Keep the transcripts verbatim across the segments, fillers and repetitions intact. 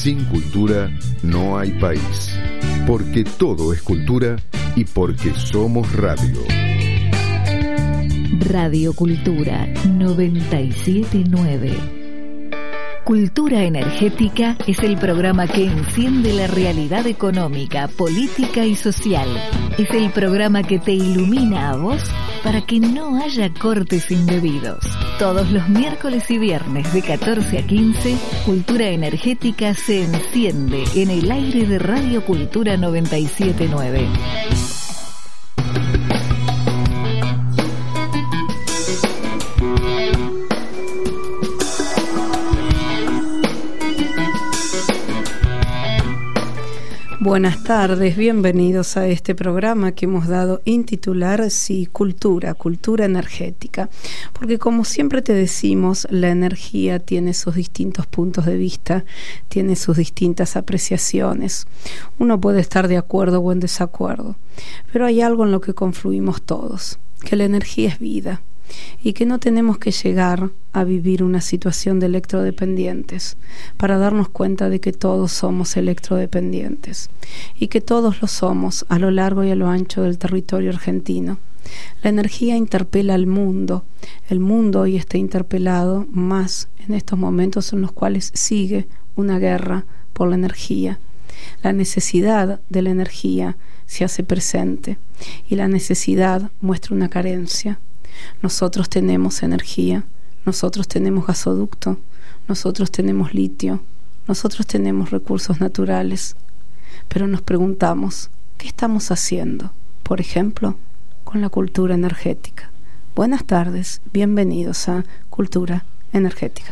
Sin cultura no hay país. Porque todo es cultura y porque somos radio. Radio Cultura noventa y siete punto nueve. Cultura Energética es el programa que enciende la realidad económica, política y social. Es el programa que te ilumina a vos para que no haya cortes indebidos. Todos los miércoles y viernes de catorce a quince, Cultura Energética se enciende en el aire de Radio Cultura noventa y siete punto nueve. Buenas tardes, bienvenidos a este programa que hemos dado intitular Sí, Cultura, Cultura Energética, porque como siempre te decimos, la energía tiene sus distintos puntos de vista, tiene sus distintas apreciaciones. Uno puede estar de acuerdo o en desacuerdo, pero hay algo en lo que confluimos todos, que la energía es vida y que no tenemos que llegar a vivir una situación de electrodependientes para darnos cuenta de que todos somos electrodependientes y que todos lo somos a lo largo y a lo ancho del territorio argentino. La energía interpela al mundo. El mundo hoy está interpelado más en estos momentos en los cuales sigue una guerra por la energía. La necesidad de la energía se hace presente y la necesidad muestra una carencia. Nosotros tenemos energía, nosotros tenemos gasoducto, nosotros tenemos litio, nosotros tenemos recursos naturales, pero nos preguntamos, ¿qué estamos haciendo? Por ejemplo, con la cultura energética. Buenas tardes, bienvenidos a Cultura Energética.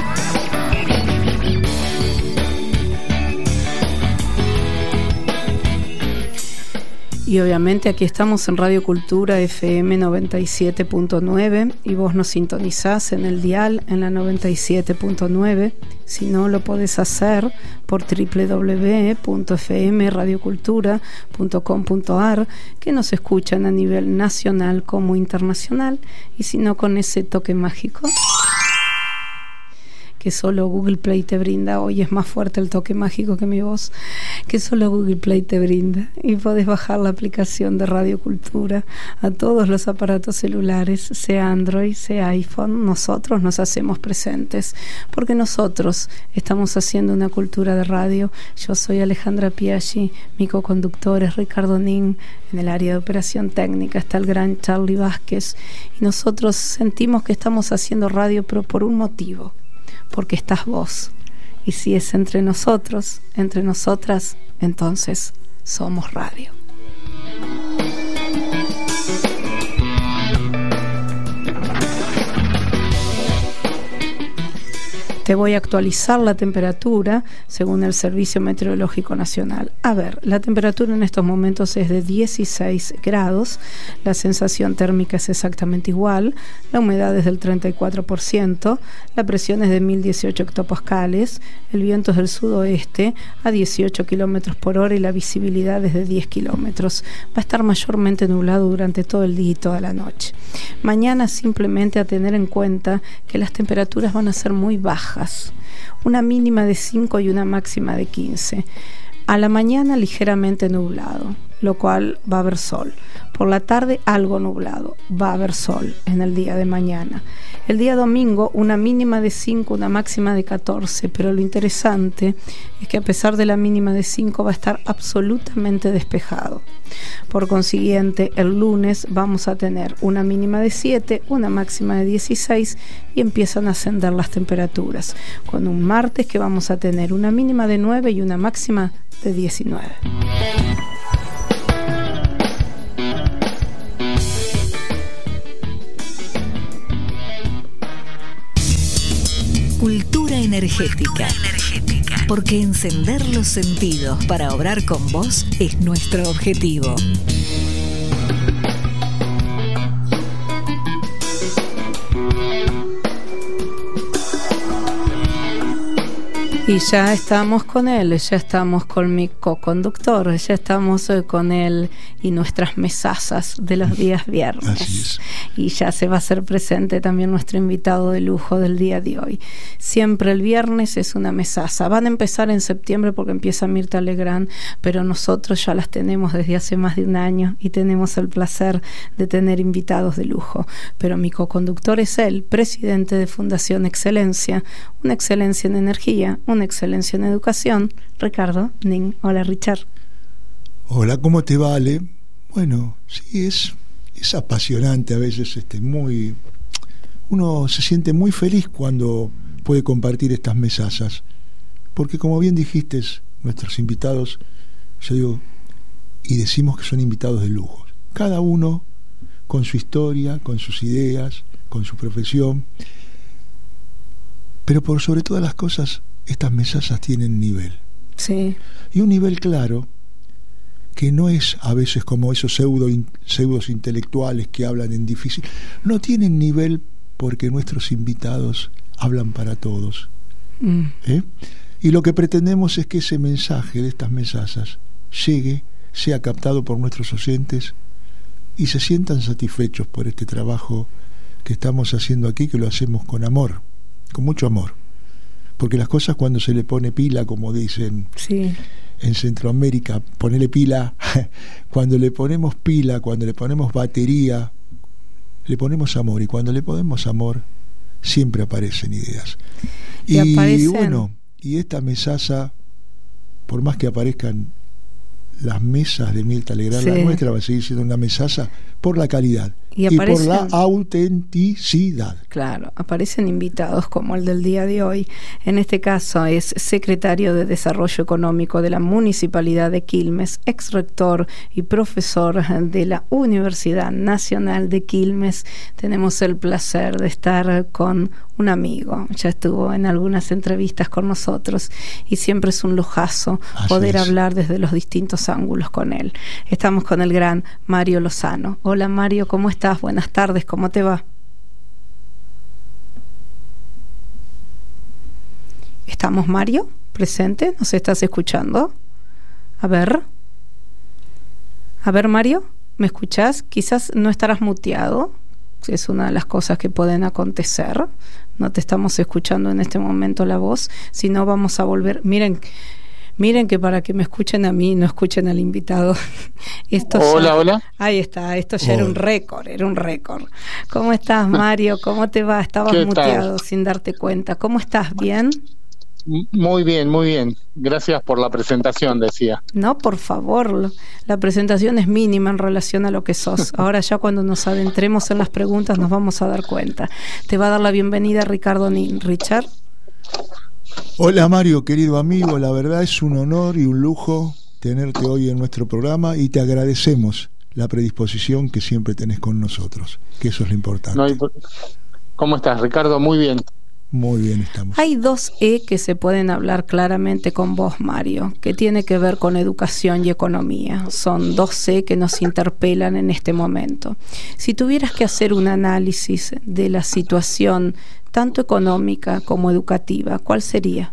Y obviamente aquí estamos en Radio Cultura F M noventa y siete punto nueve y vos nos sintonizás en el dial en la noventa y siete punto nueve. Si no, lo podés hacer por doble u doble u doble u punto f m radio cultura punto com punto a r, que nos escuchan a nivel nacional como internacional, y si no, con ese toque mágico que solo Google Play te brinda. Hoy es más fuerte el toque mágico que mi voz, que solo Google Play te brinda, y podés bajar la aplicación de Radio Cultura a todos los aparatos celulares, sea Android, sea iPhone. Nosotros nos hacemos presentes porque nosotros estamos haciendo una cultura de radio. Yo soy Alejandra Piaggi, mi coconductor es Ricardo Nin, en el área de operación técnica está el gran Charlie Vázquez, y nosotros sentimos que estamos haciendo radio, pero por un motivo, porque estás vos. Y si es entre nosotros, entre nosotras, entonces somos radio. Te voy a actualizar la temperatura según el Servicio Meteorológico Nacional. A ver, la temperatura en estos momentos es de dieciséis grados, la sensación térmica es exactamente igual, la humedad es del treinta y cuatro por ciento, la presión es de mil dieciocho hectopascales, el viento es del sudoeste a dieciocho kilómetros por hora y la visibilidad es de diez kilómetros. Va a estar mayormente nublado durante todo el día y toda la noche. Mañana simplemente a tener en cuenta que las temperaturas van a ser muy bajas, una mínima de cinco y una máxima de quince. A la mañana ligeramente nublado, lo cual va a haber sol. Por la tarde algo nublado, va a haber sol en el día de mañana. El día domingo una mínima de cinco, una máxima de catorce, pero lo interesante es que a pesar de la mínima de cinco va a estar absolutamente despejado. Por consiguiente, el lunes vamos a tener una mínima de siete, una máxima de dieciséis y empiezan a ascender las temperaturas, con un martes que vamos a tener una mínima de nueve y una máxima de diecinueve. Cultura energética. Porque encender los sentidos para obrar con vos es nuestro objetivo. Y ya estamos con él, ya estamos con mi co-conductor, ya estamos con él y nuestras mesazas de los días viernes. Así es. Y ya se va a hacer presente también nuestro invitado de lujo del día de hoy. Siempre el viernes es una mesaza. Van a empezar en septiembre porque empieza Mirta Legrand, pero nosotros ya las tenemos desde hace más de un año y tenemos el placer de tener invitados de lujo. Pero mi co-conductor es él, presidente de Fundación Excelencia, una excelencia en energía, una excelencia en educación, Ricardo Nin. Hola, Richard. Hola, ¿cómo te va, Ale? Bueno, sí, es, es apasionante a veces, este, muy, uno se siente muy feliz cuando puede compartir estas mesazas, porque como bien dijiste, nuestros invitados, yo digo, y decimos que son invitados de lujo, cada uno con su historia, con sus ideas, con su profesión, pero por sobre todas las cosas, estas mesazas tienen nivel. Sí. Y un nivel claro, que no es a veces como esos pseudo, pseudos intelectuales que hablan en difícil. No tienen nivel porque nuestros invitados hablan para todos. Mm. ¿Eh? Y lo que pretendemos es que ese mensaje de estas mesazas llegue, sea captado por nuestros oyentes y se sientan satisfechos por este trabajo que estamos haciendo aquí, que lo hacemos con amor, con mucho amor. Porque las cosas cuando se le pone pila, como dicen sí. en Centroamérica, ponerle pila, cuando le ponemos pila, cuando le ponemos batería, le ponemos amor, y cuando le ponemos amor, siempre aparecen ideas. Y, y aparecen... bueno, y esta mesaza, por más que aparezcan las mesas de Mirta Legrand, sí. la nuestra va a seguir siendo una mesaza por la calidad y, y por la autenticidad. Claro, aparecen invitados como el del día de hoy. En este caso es secretario de Desarrollo Económico de la Municipalidad de Quilmes, ex rector y profesor de la Universidad Nacional de Quilmes. Tenemos el placer de estar con un amigo, ya estuvo en algunas entrevistas con nosotros y siempre es un lujazo Así poder es. hablar desde los distintos ángulos con él. Estamos con el gran Mario Lozano. Hola Mario, ¿cómo estás? Buenas tardes, ¿cómo te va? ¿Estamos, Mario? ¿Presente? ¿Nos estás escuchando? A ver. A ver, Mario, ¿me escuchás? Quizás no estarás muteado. Es una de las cosas que pueden acontecer. No te estamos escuchando en este momento la voz, si no vamos a volver. Miren, miren que para que me escuchen a mí, no escuchen al invitado. Esto hola, ya, hola. Ahí está, esto ya hola. era un récord, era un récord. ¿Cómo estás, Mario? ¿Cómo te va? Estabas muteado tal? Sin darte cuenta. ¿Cómo estás? ¿Bien? Muy bien, muy bien. Gracias por la presentación, decía. No, por favor, la presentación es mínima en relación a lo que sos. Ahora ya cuando nos adentremos en las preguntas nos vamos a dar cuenta. Te va a dar la bienvenida Ricardo Nin. Richard. Hola Mario, querido amigo, la verdad es un honor y un lujo tenerte hoy en nuestro programa y te agradecemos la predisposición que siempre tenés con nosotros, que eso es lo importante. No hay... ¿Cómo estás, Ricardo? Muy bien. Muy bien estamos. Hay dos E que se pueden hablar claramente con vos, Mario, que tiene que ver con educación y economía. Son dos E que nos interpelan en este momento. Si tuvieras que hacer un análisis de la situación tanto económica como educativa, ¿cuál sería?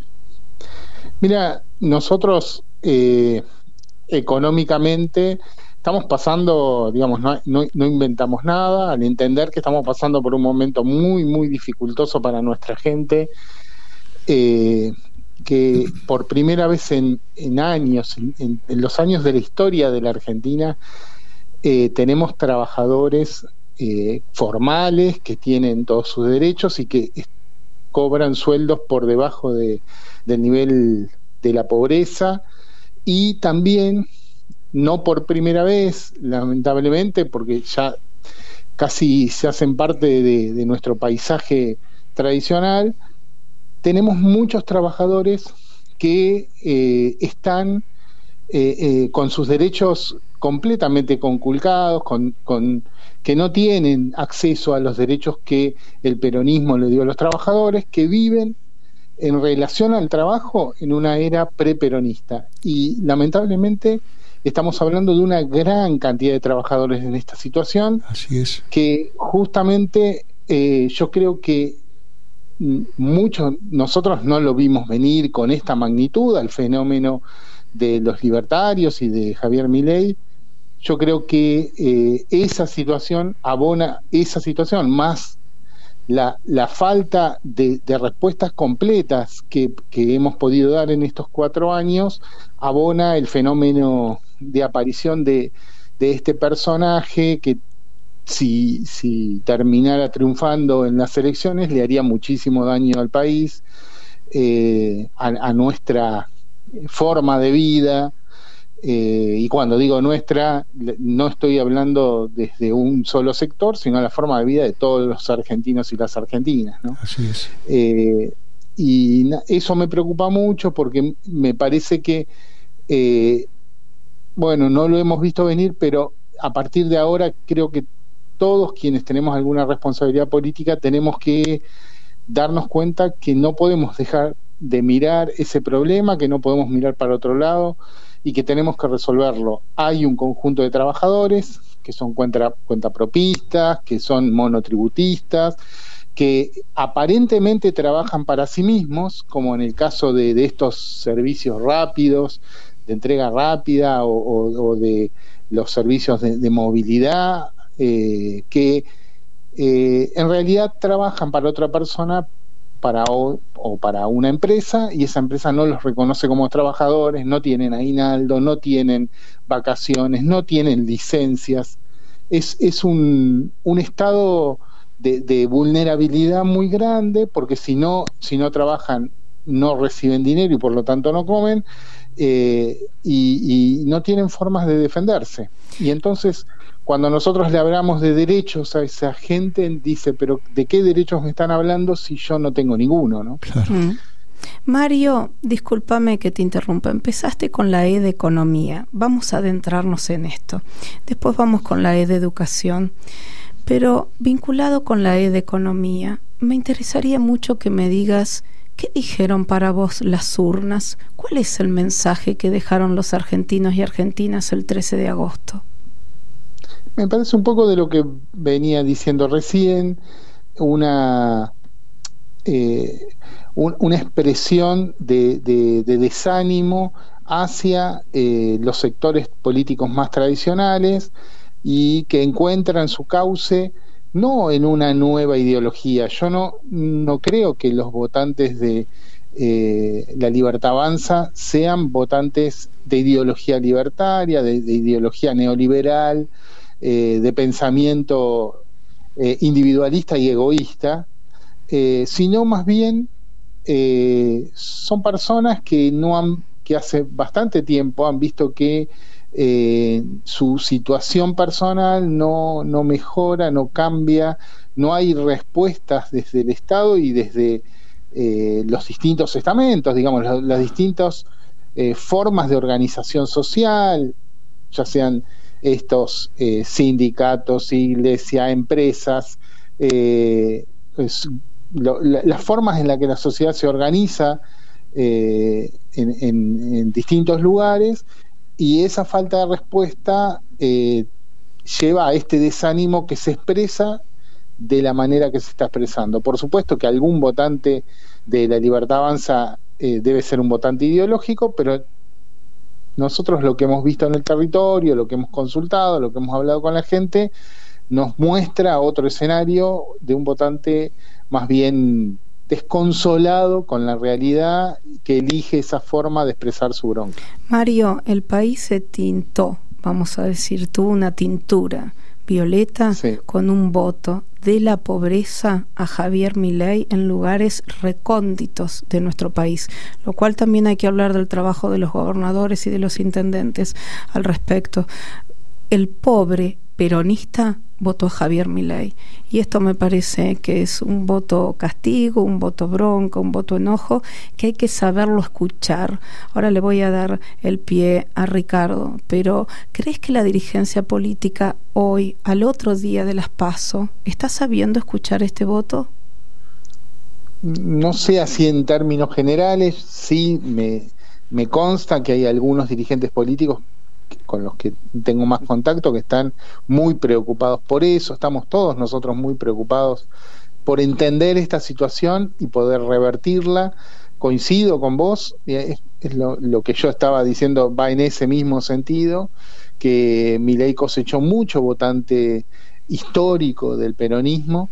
Mira, nosotros eh, económicamente estamos pasando, digamos, no, no, no inventamos nada, al entender que estamos pasando por un momento muy, muy dificultoso para nuestra gente, eh, que por primera vez en, en años, en, en los años de la historia de la Argentina, eh, tenemos trabajadores eh, formales que tienen todos sus derechos y que es, cobran sueldos por debajo de, del nivel de la pobreza, y también no por primera vez, lamentablemente, porque ya casi se hacen parte de, de nuestro paisaje tradicional, tenemos muchos trabajadores que eh, están eh, eh, con sus derechos completamente conculcados, con, con, que no tienen acceso a los derechos que el peronismo le dio a los trabajadores, que viven en relación al trabajo en una era preperonista. Y lamentablemente estamos hablando de una gran cantidad de trabajadores en esta situación. Así es. Que justamente eh, yo creo que muchos, nosotros no lo vimos venir con esta magnitud al fenómeno de los libertarios y de Javier Milei. Yo creo que eh, esa situación abona, esa situación más la, la falta de, de respuestas completas que, que hemos podido dar en estos cuatro años, abona el fenómeno de aparición de, de este personaje que si, si terminara triunfando en las elecciones le haría muchísimo daño al país, eh, a, a nuestra forma de vida. Eh, y cuando digo nuestra, no estoy hablando desde un solo sector, sino la forma de vida de todos los argentinos y las argentinas, ¿no? Así es. Eh, y eso me preocupa mucho porque me parece que, eh, bueno, no lo hemos visto venir, pero a partir de ahora creo que todos quienes tenemos alguna responsabilidad política tenemos que darnos cuenta que no podemos dejar de mirar ese problema, que no podemos mirar para otro lado, y que tenemos que resolverlo. Hay un conjunto de trabajadores que son cuenta, cuentapropistas, que son monotributistas, que aparentemente trabajan para sí mismos, como en el caso de, de estos servicios rápidos, de entrega rápida, o, o, o de los servicios de, de movilidad, eh, que eh, en realidad trabajan para otra persona, para o, o para una empresa, y esa empresa no los reconoce como trabajadores, no tienen aguinaldo, no tienen vacaciones, no tienen licencias. Es, es un, un estado de, de vulnerabilidad muy grande, porque si no, si no trabajan no reciben dinero y por lo tanto no comen, eh, y, y no tienen formas de defenderse. Y entonces, cuando nosotros le hablamos de derechos a esa gente, dice, pero ¿de qué derechos me están hablando si yo no tengo ninguno, ¿no? Claro. Mm. Mario, discúlpame que te interrumpa. Empezaste con la E de Economía. Vamos a adentrarnos en esto. Después vamos con la E de Educación. Pero vinculado con la E de Economía, me interesaría mucho que me digas ¿qué dijeron para vos las urnas? ¿Cuál es el mensaje que dejaron los argentinos y argentinas el trece de agosto? Me parece un poco de lo que venía diciendo recién, una, eh, un, una expresión de, de, de desánimo hacia eh, los sectores políticos más tradicionales y que encuentran su cauce no en una nueva ideología. Yo no, no creo que los votantes de eh, La Libertad Avanza sean votantes de ideología libertaria, de, de ideología neoliberal, Eh, de pensamiento eh, individualista y egoísta, eh, sino más bien eh, son personas que no han, que hace bastante tiempo han visto que eh, su situación personal no, no mejora, no cambia, no hay respuestas desde el Estado y desde eh, los distintos estamentos, digamos, las, las distintas eh, formas de organización social, ya sean estos eh, sindicatos, iglesias, empresas, eh, es, lo, la, las formas en las que la sociedad se organiza eh, en, en, en distintos lugares, y esa falta de respuesta eh, lleva a este desánimo que se expresa de la manera que se está expresando. Por supuesto que algún votante de La Libertad Avanza eh, debe ser un votante ideológico, pero nosotros lo que hemos visto en el territorio, lo que hemos consultado, lo que hemos hablado con la gente, nos muestra otro escenario de un votante más bien desconsolado con la realidad, que elige esa forma de expresar su bronca. Mario, el país se tintó, vamos a decir, tuvo una tintura violeta, sí, con un voto de la pobreza a Javier Milei en lugares recónditos de nuestro país, lo cual también hay que hablar del trabajo de los gobernadores y de los intendentes al respecto. El pobre peronista votó a Javier Milei, y esto me parece que es un voto castigo, un voto bronca, un voto enojo, que hay que saberlo escuchar. Ahora le voy a dar el pie a Ricardo, pero ¿crees que la dirigencia política hoy, al otro día de las PASO, está sabiendo escuchar este voto? No sé así en términos generales, sí me, me consta que hay algunos dirigentes políticos con los que tengo más contacto que están muy preocupados por eso. Estamos todos nosotros muy preocupados por entender esta situación y poder revertirla. Coincido con vos, es, es lo, lo que yo estaba diciendo, va en ese mismo sentido, que Milei cosechó mucho votante histórico del peronismo,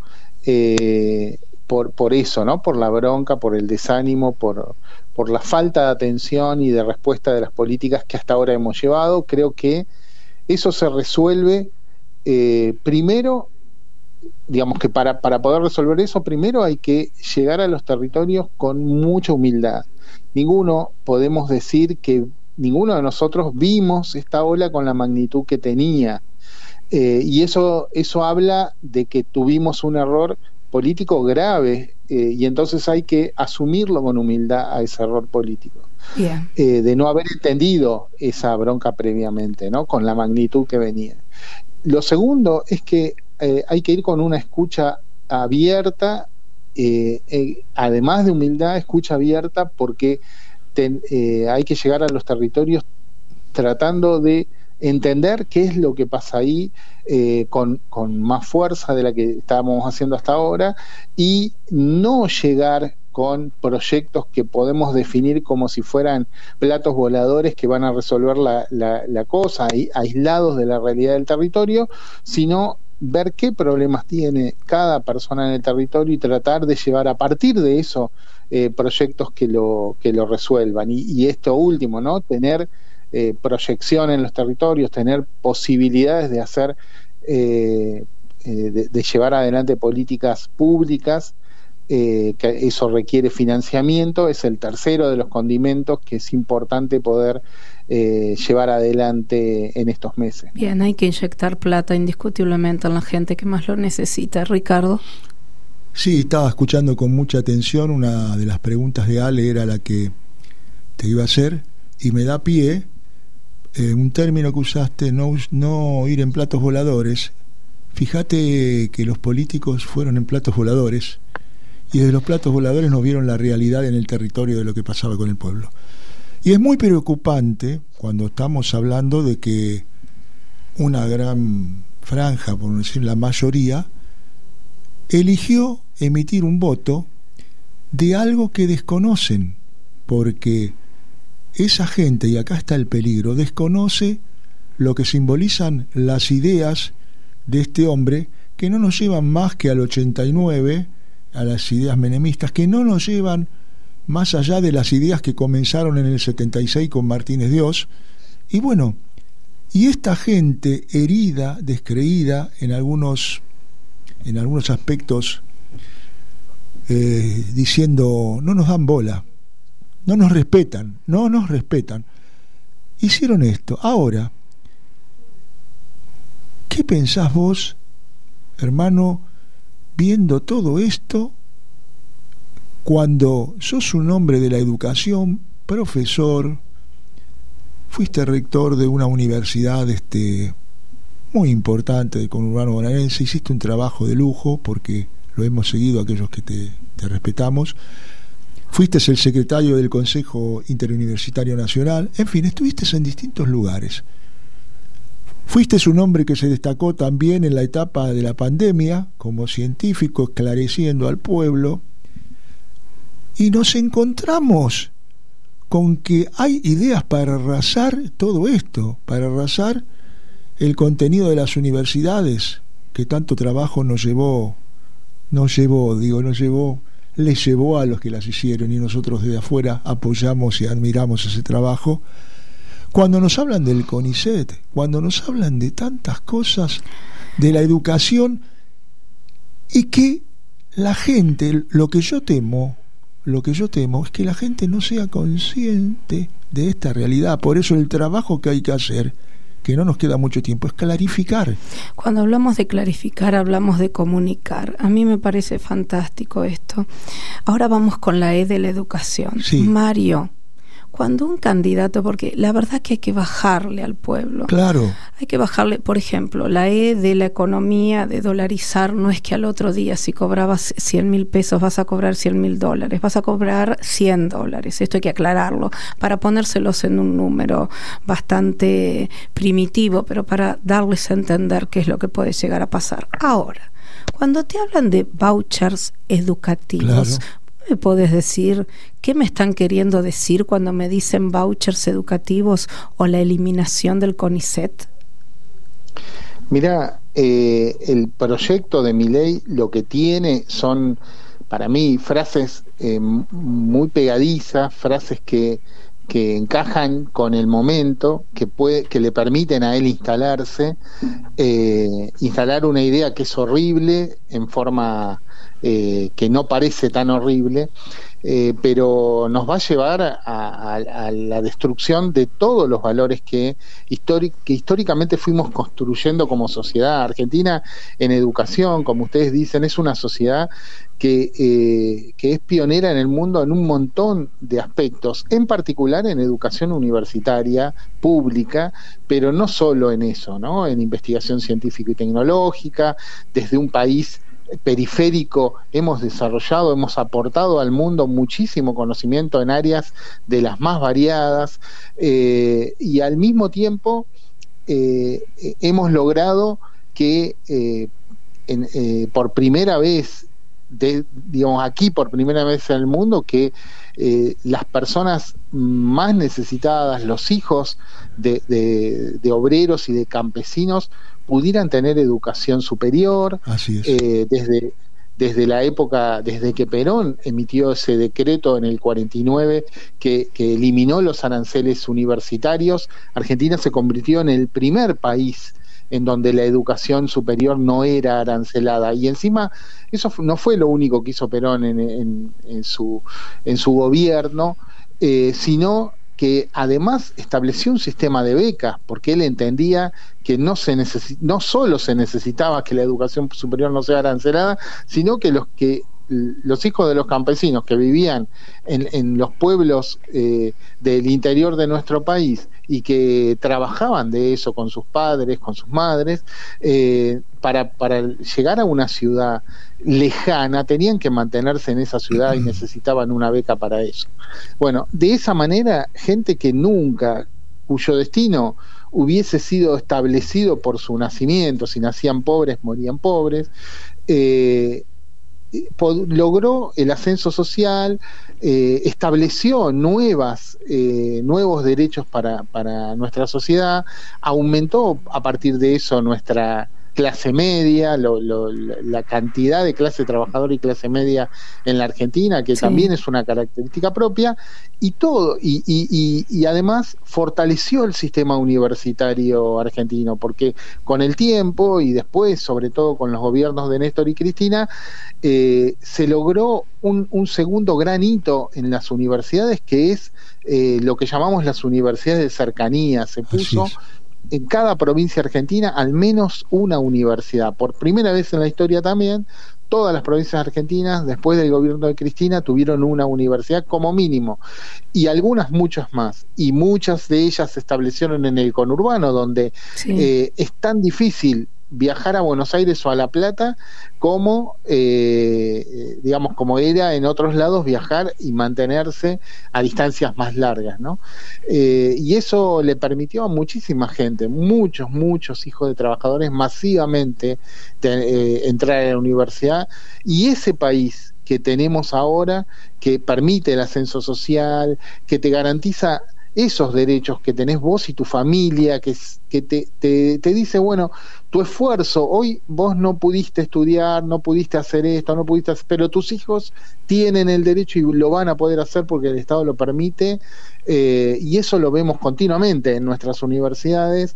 eh, por, por eso, ¿no? Por la bronca, por el desánimo, por, por la falta de atención y de respuesta de las políticas que hasta ahora hemos llevado. Creo que eso se resuelve eh, primero, digamos que para, para poder resolver eso, primero hay que llegar a los territorios con mucha humildad. Ninguno podemos decir que ninguno de nosotros vimos esta ola con la magnitud que tenía. Eh, y eso, eso habla de que tuvimos un error político grave, eh, y entonces hay que asumirlo con humildad a ese error político. Yeah. Eh, de no haber entendido esa bronca previamente, ¿no? Con la magnitud que venía. Lo segundo es que eh, hay que ir con una escucha abierta, eh, eh, además de humildad, escucha abierta, porque ten, eh, hay que llegar a los territorios tratando de entender qué es lo que pasa ahí, eh, con, con más fuerza de la que estábamos haciendo hasta ahora, y no llegar con proyectos que podemos definir como si fueran platos voladores que van a resolver la, la, la cosa, aislados de la realidad del territorio, sino ver qué problemas tiene cada persona en el territorio y tratar de llevar a partir de eso eh, proyectos que lo, que lo resuelvan. Y, y esto último, ¿no? Tener Eh, proyección en los territorios, tener posibilidades de hacer, eh, eh, de, de llevar adelante políticas públicas, eh, que eso requiere financiamiento, es el tercero de los condimentos que es importante poder eh, llevar adelante en estos meses. Bien, hay que inyectar plata indiscutiblemente en la gente que más lo necesita. Ricardo. Sí, estaba escuchando con mucha atención. Una de las preguntas de Ale era la que te iba a hacer, y me da pie Eh, un término que usaste, no, no ir en platos voladores. Fíjate que los políticos fueron en platos voladores, y desde los platos voladores nos vieron la realidad en el territorio de lo que pasaba con el pueblo. Y es muy preocupante cuando estamos hablando de que una gran franja, por no decir la mayoría, eligió emitir un voto de algo que desconocen, porque esa gente, y acá está el peligro, desconoce lo que simbolizan las ideas de este hombre, que no nos llevan más que al ochenta y nueve, a las ideas menemistas, que no nos llevan más allá de las ideas que comenzaron en el setenta y seis con Martínez Dios. Y bueno, y esta gente herida, descreída en algunos, en algunos aspectos, eh, diciendo, no nos dan bola, no nos respetan, no nos respetan. Hicieron esto. Ahora, ¿qué pensás vos, hermano, viendo todo esto, cuando sos un hombre de la educación, profesor, fuiste rector de una universidad este, muy importante de conurbano bonaerense, hiciste un trabajo de lujo, porque lo hemos seguido aquellos que te, te respetamos, fuiste el secretario del Consejo Interuniversitario Nacional, en fin, estuviste en distintos lugares. Fuiste un hombre que se destacó también en la etapa de la pandemia como científico, esclareciendo al pueblo, y nos encontramos con que hay ideas para arrasar todo esto, para arrasar el contenido de las universidades, que tanto trabajo nos llevó, nos llevó, digo, nos llevó, les llevó a los que las hicieron, y nosotros desde afuera apoyamos y admiramos ese trabajo. Cuando nos hablan del CONICET, cuando nos hablan de tantas cosas, de la educación, y que la gente, lo que yo temo, lo que yo temo es que la gente no sea consciente de esta realidad. Por eso el trabajo que hay que hacer, que no nos queda mucho tiempo, es clarificar. Cuando hablamos de clarificar, hablamos de comunicar. A mí me parece fantástico esto. Ahora vamos con la E de la educación. Sí. Mario, cuando un candidato, porque la verdad es que hay que bajarle al pueblo. Claro. Hay que bajarle, por ejemplo, la E de la economía, de dolarizar, no es que al otro día si cobrabas cien mil pesos vas a cobrar cien mil dólares, vas a cobrar cien dólares. Esto hay que aclararlo para ponérselos en un número bastante primitivo, pero para darles a entender qué es lo que puede llegar a pasar. Ahora, Cuando te hablan de vouchers educativos, Claro. ¿me podés decir qué me están queriendo decir cuando me dicen vouchers educativos o la eliminación del CONICET? Mira, eh, el proyecto de mi ley lo que tiene son, para mí, frases eh, muy pegadizas, frases que, que encajan con el momento, que puede, que le permiten a él instalarse, eh, instalar una idea que es horrible en forma eh, que no parece tan horrible, eh, pero nos va a llevar a, a, a la destrucción de todos los valores que, históric, que históricamente fuimos construyendo como sociedad. Argentina en educación, como ustedes dicen, es una sociedad que, eh, que es pionera en el mundo en un montón de aspectos, en particular en educación universitaria pública, pero no solo en eso, ¿no? En investigación científica y tecnológica. Desde un país periférico hemos desarrollado, hemos aportado al mundo muchísimo conocimiento en áreas de las más variadas, eh, y al mismo tiempo eh, hemos logrado que eh, en, eh, por primera vez De, digamos, aquí por primera vez en el mundo, que eh, las personas más necesitadas, los hijos de, de, de obreros y de campesinos, pudieran tener educación superior. Así es. Eh, desde, desde la época, desde que Perón emitió ese decreto en el cuarenta y nueve que, que eliminó los aranceles universitarios, Argentina se convirtió en el primer país en donde la educación superior no era arancelada, y encima eso no fue lo único que hizo Perón en, en, en, su, en su gobierno, eh, sino que además estableció un sistema de becas, porque él entendía que no, se necesi- no solo se necesitaba que la educación superior no sea arancelada, sino que los que los hijos de los campesinos que vivían en, en los pueblos eh, del interior de nuestro país y que trabajaban de eso con sus padres, con sus madres, eh, para, para llegar a una ciudad lejana tenían que mantenerse en esa ciudad y necesitaban una beca para eso. Bueno, de esa manera, gente que nunca, cuyo destino hubiese sido establecido por su nacimiento, si nacían pobres, morían pobres, eh, logró el ascenso social, eh, estableció nuevas, eh, nuevos derechos para, para nuestra sociedad, aumentó a partir de eso nuestra clase media, lo, lo, la cantidad de clase trabajadora y clase media en la Argentina, que sí, también es una característica propia, y todo, y, y, y, y además fortaleció el sistema universitario argentino, porque con el tiempo y después, sobre todo con los gobiernos de Néstor y Cristina, eh, se logró un, un segundo gran hito en las universidades, que es eh, lo que llamamos las universidades de cercanía. Se puso en cada provincia argentina al menos una universidad. Por primera vez en la historia también, todas las provincias argentinas, después del gobierno de Cristina, tuvieron una universidad como mínimo, y algunas muchas más, y muchas de ellas se establecieron en el conurbano, donde sí. eh, es tan difícil viajar a Buenos Aires o a La Plata como eh, digamos como era en otros lados viajar y mantenerse a distancias más largas, ¿no? Eh, y eso le permitió a muchísima gente, muchos, muchos hijos de trabajadores masivamente de, eh, entrar a la universidad, y ese país que tenemos ahora, que permite el ascenso social, que te garantiza esos derechos que tenés vos y tu familia, que, que te, te, te dice, bueno, tu esfuerzo, hoy vos no pudiste estudiar, no pudiste hacer esto, no pudiste hacer, pero tus hijos tienen el derecho y lo van a poder hacer porque el Estado lo permite, eh, y eso lo vemos continuamente en nuestras universidades.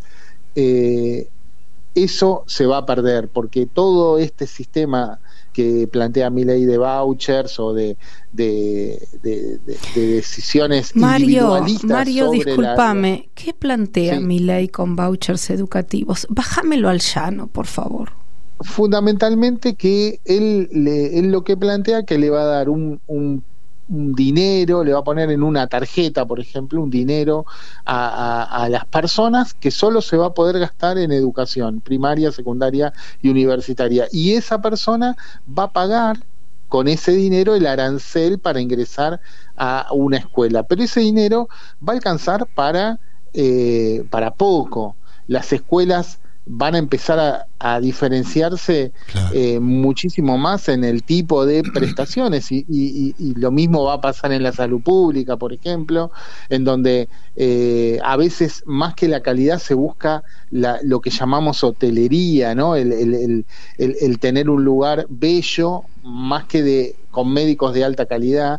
Eh, eso se va a perder, porque todo este sistema que plantea mi ley de vouchers o de, de, de, de, de decisiones Mario, individualistas. Mario, sobre discúlpame, la... ¿qué plantea sí. mi ley con vouchers educativos? Bájamelo al llano, por favor. Fundamentalmente que él, le, él lo que plantea que le va a dar un, un un dinero, le va a poner en una tarjeta, por ejemplo, un dinero a, a, a las personas, que solo se va a poder gastar en educación primaria, secundaria y universitaria, y esa persona va a pagar con ese dinero el arancel para ingresar a una escuela, pero ese dinero va a alcanzar para, eh, para poco. Las escuelas van a empezar a, a diferenciarse claro. eh, muchísimo más en el tipo de prestaciones y, y, y lo mismo va a pasar en la salud pública, por ejemplo, en donde eh, a veces más que la calidad se busca la, lo que llamamos hotelería, ¿no? El, el, el, el, el tener un lugar bello, más que de con médicos de alta calidad,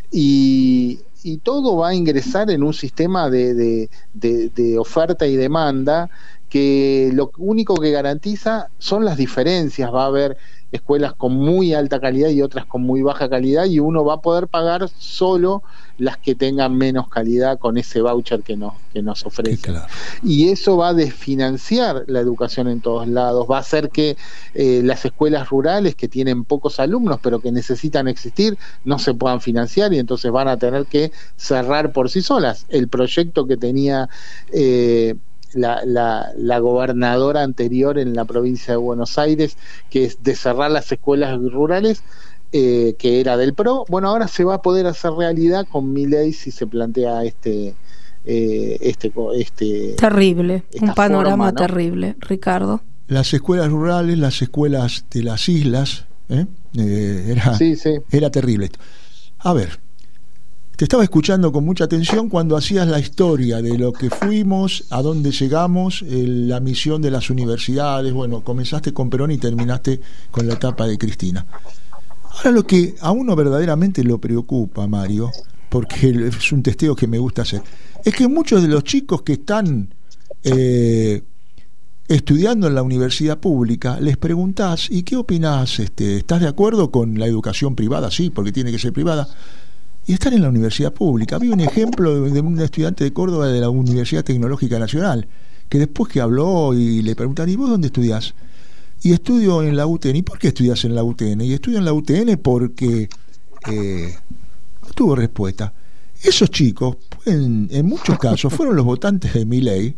y y todo va a ingresar en un sistema de, de, de, de oferta y demanda que lo único que garantiza son las diferencias. Va a haber escuelas con muy alta calidad y otras con muy baja calidad, y uno va a poder pagar solo las que tengan menos calidad con ese voucher que nos, que nos ofrecen. Claro. Y eso va a desfinanciar la educación en todos lados, va a hacer que eh, las escuelas rurales que tienen pocos alumnos pero que necesitan existir no se puedan financiar y entonces van a tener que cerrar por sí solas. El proyecto que tenía eh, La, la, la gobernadora anterior en la provincia de Buenos Aires, que es de cerrar las escuelas rurales, eh, que era del P R O, bueno, ahora se va a poder hacer realidad con Milei si se plantea este eh, este este terrible, un panorama forma, ¿no? terrible, Ricardo. Las escuelas rurales, las escuelas de las islas, ¿eh? Eh, era, sí, sí. era terrible esto. A ver, te estaba escuchando con mucha atención cuando hacías la historia de lo que fuimos, a dónde llegamos, eh, la misión de las universidades. Bueno, comenzaste con Perón y terminaste con la etapa de Cristina. Ahora, lo que a uno verdaderamente lo preocupa, Mario, porque es un testeo que me gusta hacer, es que muchos de los chicos que están eh, estudiando en la universidad pública, les preguntás, ¿y qué opinás? Este, ¿estás de acuerdo con la educación privada? Sí, porque tiene que ser privada. Y están en la universidad pública. Había un ejemplo de un estudiante de Córdoba de la Universidad Tecnológica Nacional, que después que habló y le preguntan, ¿y vos dónde estudiás? Y estudio en la U T N. ¿Y por qué estudias en la U T N? Y estudio en la U T N porque eh, no tuvo respuesta. Esos chicos, en, en muchos casos, fueron los votantes de Milei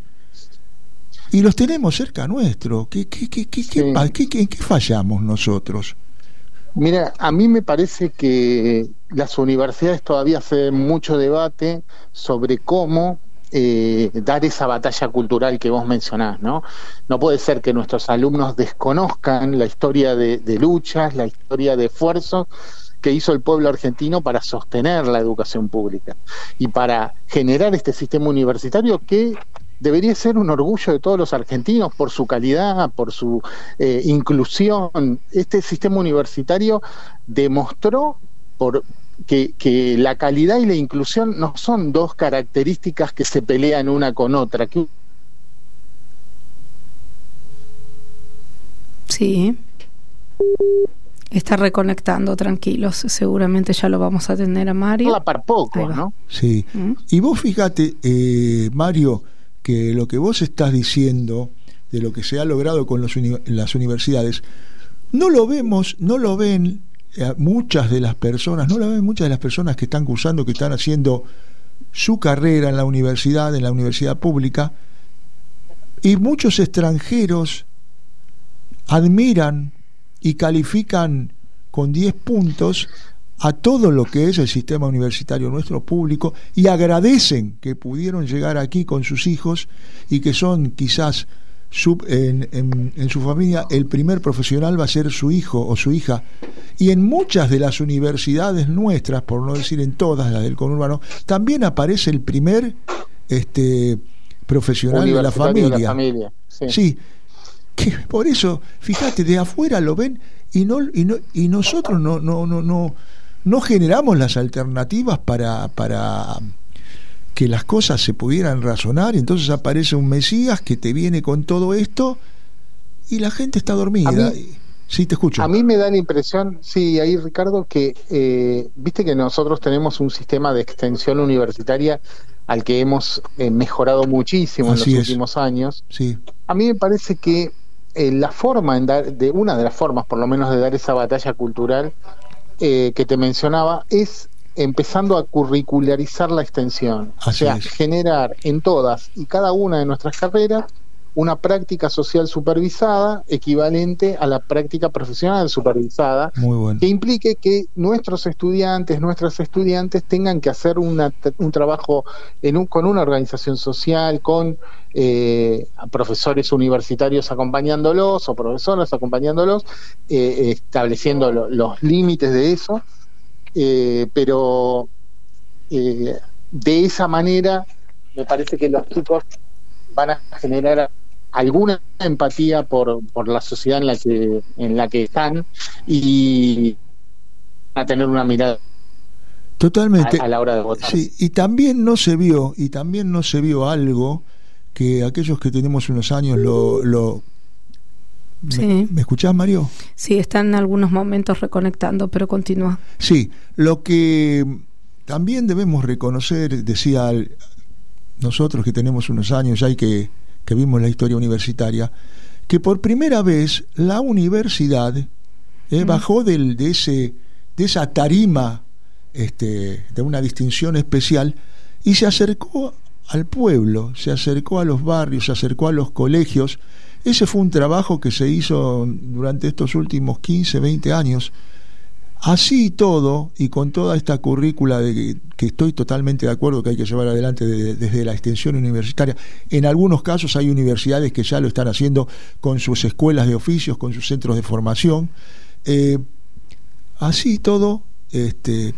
y los tenemos cerca nuestro. ¿Qué, qué, qué, qué, sí. qué, qué, qué, ¿En qué fallamos nosotros? Mira, a mí me parece que las universidades todavía hacen mucho debate sobre cómo eh, dar esa batalla cultural que vos mencionás, ¿no? No puede ser que nuestros alumnos desconozcan la historia de, de luchas, la historia de esfuerzos que hizo el pueblo argentino para sostener la educación pública y para generar este sistema universitario que debería ser un orgullo de todos los argentinos por su calidad, por su eh, inclusión. Este sistema universitario demostró por que, que la calidad y la inclusión no son dos características que se pelean una con otra. Que... Sí. Está reconectando, tranquilos, seguramente ya lo vamos a tener a Mario. No, para poco, ¿no? Sí. ¿Mm? Y vos fíjate, eh, Mario, que lo que vos estás diciendo de lo que se ha logrado con los uni- las universidades, no lo vemos, no lo ven eh, muchas de las personas, no lo ven muchas de las personas que están cursando, que están haciendo su carrera en la universidad, en la universidad pública, y muchos extranjeros admiran y califican con diez puntos a todo lo que es el sistema universitario nuestro público y agradecen que pudieron llegar aquí con sus hijos y que son quizás sub, en, en, en su familia el primer profesional va a ser su hijo o su hija. Y en muchas de las universidades nuestras, por no decir en todas las del conurbano, también aparece el primer este profesional de la familia. De la familia sí. sí, que por eso, fíjate, de afuera lo ven y no y no y nosotros no no no no no generamos las alternativas para para que las cosas se pudieran razonar. Entonces aparece un Mesías que te viene con todo esto y la gente está dormida. Mí, sí, te escucho. A mí me da la impresión, sí, ahí Ricardo, que eh, viste que nosotros tenemos un sistema de extensión universitaria al que hemos eh, mejorado muchísimo Así en los es. últimos años. Sí. A mí me parece que eh, la forma en dar, de una de las formas, por lo menos, de dar esa batalla cultural eh, que te mencionaba, es empezando a curricularizar la extensión. Así o sea, es. generar en todas y cada una de nuestras carreras una práctica social supervisada equivalente a la práctica profesional supervisada, Muy bueno. que implique que nuestros estudiantes, nuestras estudiantes tengan que hacer una, un trabajo en un, con una organización social, con eh, profesores universitarios acompañándolos o profesoras acompañándolos, eh, estableciendo lo, los límites de eso, eh, pero eh, de esa manera me parece que los chicos van a generar alguna empatía por, por la sociedad en la que en la que están y a tener una mirada totalmente a, a la hora de votar. Sí, y también no se vio y también no se vio algo que aquellos que tenemos unos años lo, lo sí. ¿Me, ¿Me escuchás, Mario? Sí, están en algunos momentos reconectando, pero continúa. Sí, lo que también debemos reconocer, decía nosotros que tenemos unos años ya y que que vimos la historia universitaria, que por primera vez la universidad eh, mm. bajó del, de ese de esa tarima este, de una distinción especial y se acercó al pueblo, se acercó a los barrios, se acercó a los colegios. Ese fue un trabajo que se hizo durante estos últimos quince, veinte años. Así y todo, y con toda esta currícula de que, que estoy totalmente de acuerdo que hay que llevar adelante de, de, desde la extensión universitaria, en algunos casos hay universidades que ya lo están haciendo con sus escuelas de oficios, con sus centros de formación. Eh, así y todo, este,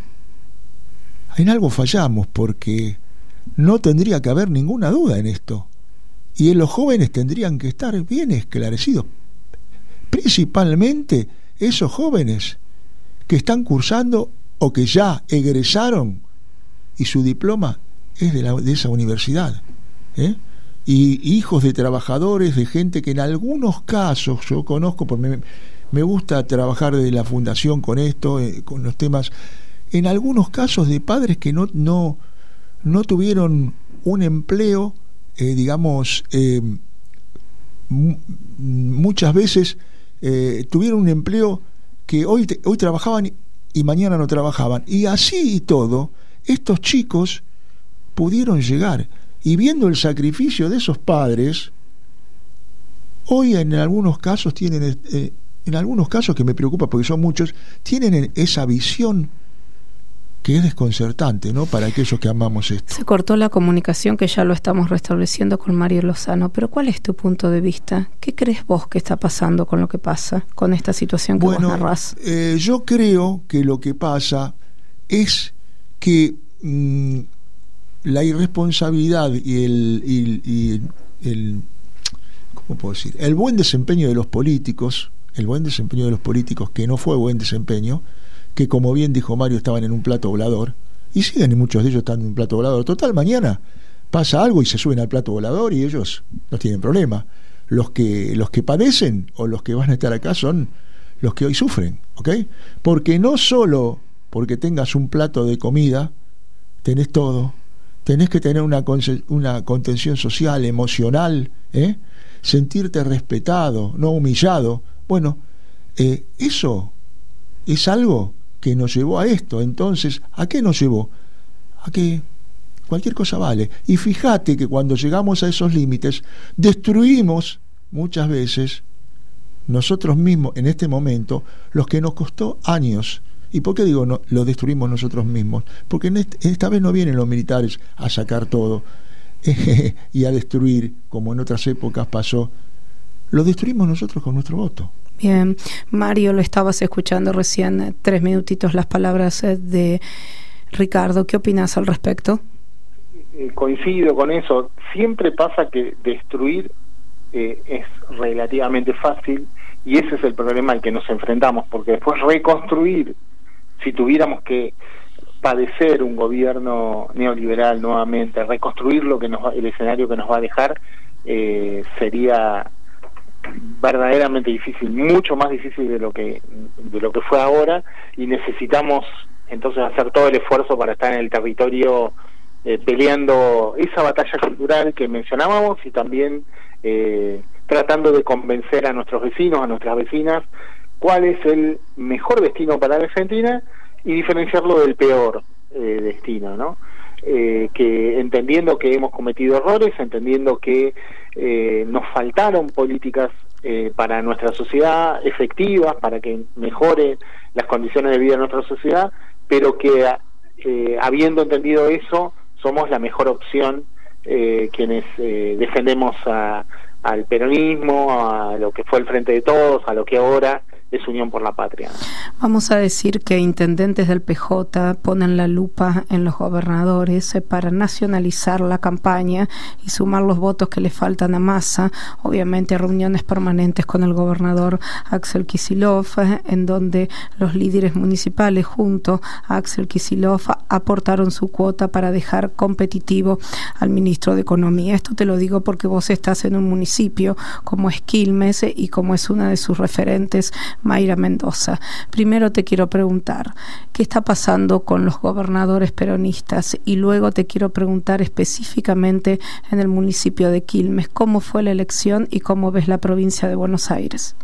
en algo fallamos, porque no tendría que haber ninguna duda en esto. Y en los jóvenes tendrían que estar bien esclarecidos. Principalmente esos jóvenes que están cursando o que ya egresaron y su diploma es de, la, de esa universidad, ¿eh? Y hijos de trabajadores, de gente que en algunos casos, yo conozco, porque me, me gusta trabajar desde la fundación con esto, eh, con los temas, en algunos casos de padres que no, no, no tuvieron un empleo, eh, digamos, eh, m- muchas veces eh, tuvieron un empleo que hoy, hoy trabajaban y mañana no trabajaban. Y así y todo, estos chicos pudieron llegar. Y viendo el sacrificio de esos padres, hoy en algunos casos tienen, eh, en algunos casos que me preocupa porque son muchos, tienen esa visión que es desconcertante, ¿no?, para aquellos que amamos esto. Se cortó la comunicación, que ya lo estamos restableciendo con Mario Lozano, pero ¿cuál es tu punto de vista? ¿Qué crees vos que está pasando con lo que pasa, con esta situación que bueno, vos narrás? Eh, yo creo que lo que pasa es que mmm, la irresponsabilidad y el, y, y el ¿cómo puedo decir? El buen desempeño de los políticos, el buen desempeño de los políticos, que no fue buen desempeño, que como bien dijo Mario, estaban en un plato volador, y siguen, y muchos de ellos están en un plato volador. Total, mañana pasa algo y se suben al plato volador y ellos no tienen problema. Los que, los que padecen o los que van a estar acá son los que hoy sufren, ¿ok? Porque no solo porque tengas un plato de comida, tenés todo, tenés que tener una, una contención social, emocional, ¿eh? Sentirte respetado, no humillado. Bueno, eh, eso es algo que nos llevó a esto. Entonces, ¿a qué nos llevó? A que cualquier cosa vale. Y fíjate que cuando llegamos a esos límites, destruimos muchas veces nosotros mismos, en este momento, los que nos costó años. ¿Y por qué digo no, lo destruimos nosotros mismos? Porque en este, esta vez no vienen los militares a sacar todo eh, y a destruir, como en otras épocas pasó. Lo destruimos nosotros con nuestro voto. Bien, Mario, lo estabas escuchando recién, tres minutitos las palabras de Ricardo. ¿Qué opinas al respecto? Eh, coincido con eso. Siempre pasa que destruir eh, es relativamente fácil, y ese es el problema al que nos enfrentamos, porque después reconstruir, si tuviéramos que padecer un gobierno neoliberal nuevamente, reconstruir lo que nos va, el escenario que nos va a dejar, eh, sería verdaderamente difícil, mucho más difícil de lo que de lo que fue ahora, y necesitamos entonces hacer todo el esfuerzo para estar en el territorio eh, peleando esa batalla cultural que mencionábamos, y también eh, tratando de convencer a nuestros vecinos, a nuestras vecinas, cuál es el mejor destino para la Argentina y diferenciarlo del peor eh, destino, ¿no? eh, que entendiendo que hemos cometido errores, entendiendo que eh, nos faltaron políticas eh, para nuestra sociedad efectivas, para que mejore las condiciones de vida de nuestra sociedad, pero que eh, habiendo entendido eso, somos la mejor opción eh, quienes eh, defendemos a, al peronismo, a lo que fue el Frente de Todos, a lo que ahora es Unión por la Patria. Vamos a decir que intendentes del P J ponen la lupa en los gobernadores eh, para nacionalizar la campaña y sumar los votos que le faltan a Massa. Obviamente reuniones permanentes con el gobernador Axel Kicillof, eh, en donde los líderes municipales junto a Axel Kicillof aportaron su cuota para dejar competitivo al ministro de Economía. Esto te lo digo porque vos estás en un municipio como es Quilmes eh, y como es una de sus referentes, Mayra Mendoza. Primero te quiero preguntar, ¿qué está pasando con los gobernadores peronistas? Y luego te quiero preguntar específicamente en el municipio de Quilmes, ¿cómo fue la elección y cómo ves la provincia de Buenos Aires?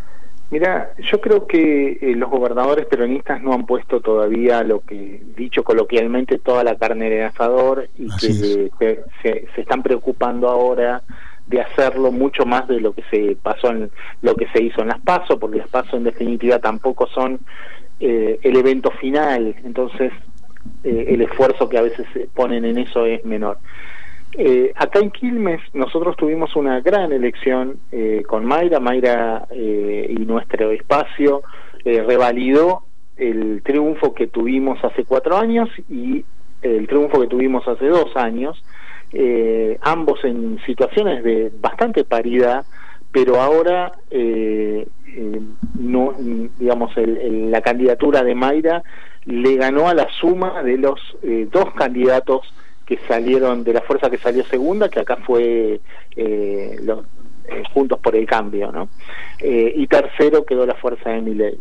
Mira, yo creo que eh, los gobernadores peronistas no han puesto todavía, lo que dicho coloquialmente, toda la carne en el asador, y Así que eh, se, se, se están preocupando ahora de hacerlo mucho más de lo que se pasó en lo que se hizo en las PASO, porque las PASO en definitiva tampoco son eh, el evento final, entonces eh, el esfuerzo que a veces se ponen en eso es menor. Eh, acá en Quilmes nosotros tuvimos una gran elección eh, con Mayra, Mayra eh, y nuestro espacio eh, revalidó el triunfo que tuvimos hace cuatro años y el triunfo que tuvimos hace dos años. Eh, ambos en situaciones de bastante paridad, pero ahora eh, eh, no, digamos el, el, la candidatura de Mayra le ganó a la suma de los eh, dos candidatos que salieron de la fuerza que salió segunda, que acá fue eh, los, eh, Juntos por el Cambio, ¿no? Eh, y tercero quedó la fuerza de Milei.